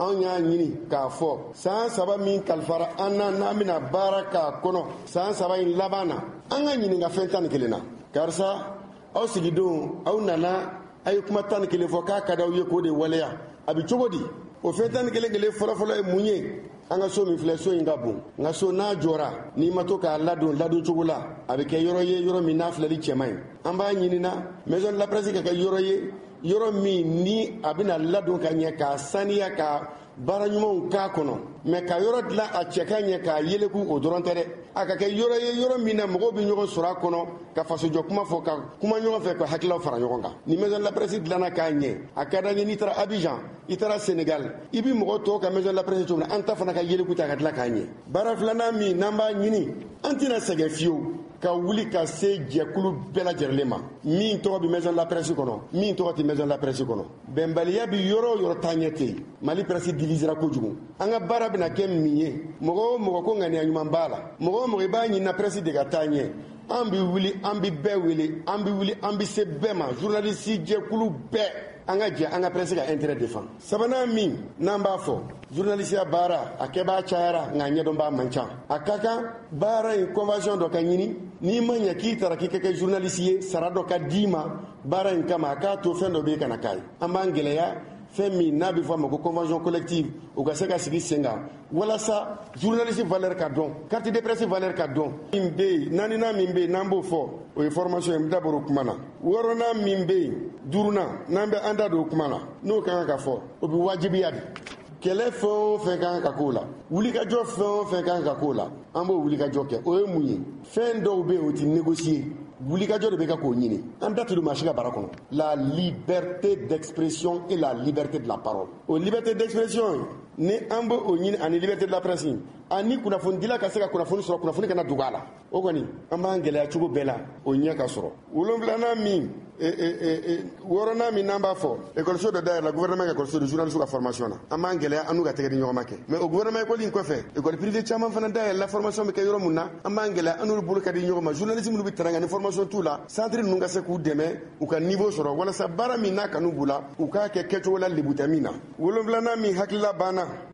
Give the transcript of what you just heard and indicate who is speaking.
Speaker 1: an y'a ɲini k'a fɔ san 3 min kalifara an na n'an bɛna baara k'a kɔnɔ san 3 in laban na an ka ɲininka fɛn 11 na karisa aw sigidenw aw nana a ye kuma 11 fɔ k'a ka d'aw ye k'o de waleya a bɛ cogo di o fɛn 11 fɔlɔfɔlɔ ye mun ye an ka so min filɛ so in ka bon nka so n'a jɔra n'i ma to k'a ladon cogo la a bɛ kɛ yɔrɔ ye yɔrɔ min n'a filɛli cɛman ye an b'a ɲinina maison de la presse ka kɛ yɔrɔ ye yɔrɔ min ni a bɛna ladon ka ɲɛ k'a saniya ka baara ɲumanw k'a kɔnɔ mɛ ka yɔrɔ dilan a cɛ ka ɲɛ k'a yeleku o dɔrɔn tɛ dɛ a ka kɛ yɔrɔ ye yɔrɔ min na mɔgɔw bɛ ɲɔgɔn sɔrɔ a kɔnɔ ka fasojɔ kuma fɔ ka kuma ɲɔgɔn fɛ ka hakilaw fara ɲɔgɔn kan ni maison de la presse dilanna k'a ɲɛ a ka d'an ye n'i taara Abidjan i taara Senegal i bɛ mɔgɔ tɔw ka maison de la presse cogo min na an ta fana ka yeleku ta ka dilan k'a ɲɛ baara filanan min n'an b'a ɲini an tɛna sɛgɛn fiyewu ka wuli ka se jɛkulu bɛɛ lajɛlen ma min tɔgɔ bɛ maison de la presse kɔnɔ min tɔgɔ tɛ maison de la presse kɔnɔ bɛnbaliya bɛ yɔrɔ o yɔrɔ taa ɲɛ tɛ yen Mali presse divisera kojugu an ka baara bɛna kɛ min ye mɔgɔ o mɔgɔ ko ŋaniya ɲuman b'a la mɔgɔ o mɔgɔ i b'a ɲinina presse de ka taa ɲɛ an bɛ wuli an bɛ bɛɛ wele an bɛ wuli an bɛ se bɛɛ ma journaliste jɛkulu bɛɛ an ka jɛ an ka presse ka intérêt défend sabanan min n'an b'a fɔ journalisiya baara a kɛbaa cayara nka ɲɛdɔnbaa man ca a ka kan baara in convention dɔ ka ɲini n'i ma ɲɛ k'i taara k'i ka kɛ journaliste ye sara dɔ ka d'i ma baara in kama a k'a to fɛn dɔ bɛ kana k'a ye an b'an gɛlɛya fɛn min n'a bɛ fɔ a ma ko convention collective o ka se ka sigi sen kan walasa journaliste valeur ka dɔn carte de presse valeur ka dɔn min bɛ yen naaninan min bɛ yen n'an b'o fɔ o ye formation ye n da bɔra o kuma na wɔɔrɔnan min bɛ yen duurunan n'an bɛ an da don o kuma na n'o ka kan ka fɔ o bɛ wajibiya de kɛlɛ fɛn o fɛn ka kan ka k'o la wulikajɔ fɛn o fɛn ka kan ka k'o la an b'o wulikajɔ kɛ o ye mun ye fɛn dɔw bɛ yen o tɛ négocier wulikajɔ de bɛ kɛ k'o ɲini an da tun maa si ka baara kɔnɔ la liberté d'expression et la liberté de la parole o liberté d'expression ni an bɛ o ɲini ani liberté de la presse ani kunnafonidila ka se ka kunnafoni sɔrɔ kunnafoni kana dogo a la o kɔni an b'an gɛlɛya cogo bɛɛ la o ɲɛ ka sɔrɔ wolonfilanan min wɔɔrɔnan min n'an b'a fɔ école dɔ dayɛlɛ gouvernement ka école de journaliste ka formation na an b'an gɛlɛya an n'u ka tɛgɛ di ɲɔgɔn ma kɛ mais o gouvernement école in kɔfɛ école privée caman fana dayɛlɛ formation bɛ kɛ yɔrɔ mun na an b'an gɛlɛya an n'olu bolo ka di ɲɔgɔn ma journaliste minnu bɛ tɛrɛn kan ni formation t'u la centre ninnu ka se k'u dɛmɛ u ka niveau sɔrɔ walasa baara min n'a kanu b'u la u k'a kɛ kɛcogo la lebu tɛ min na wolonfilanan min hakilila banna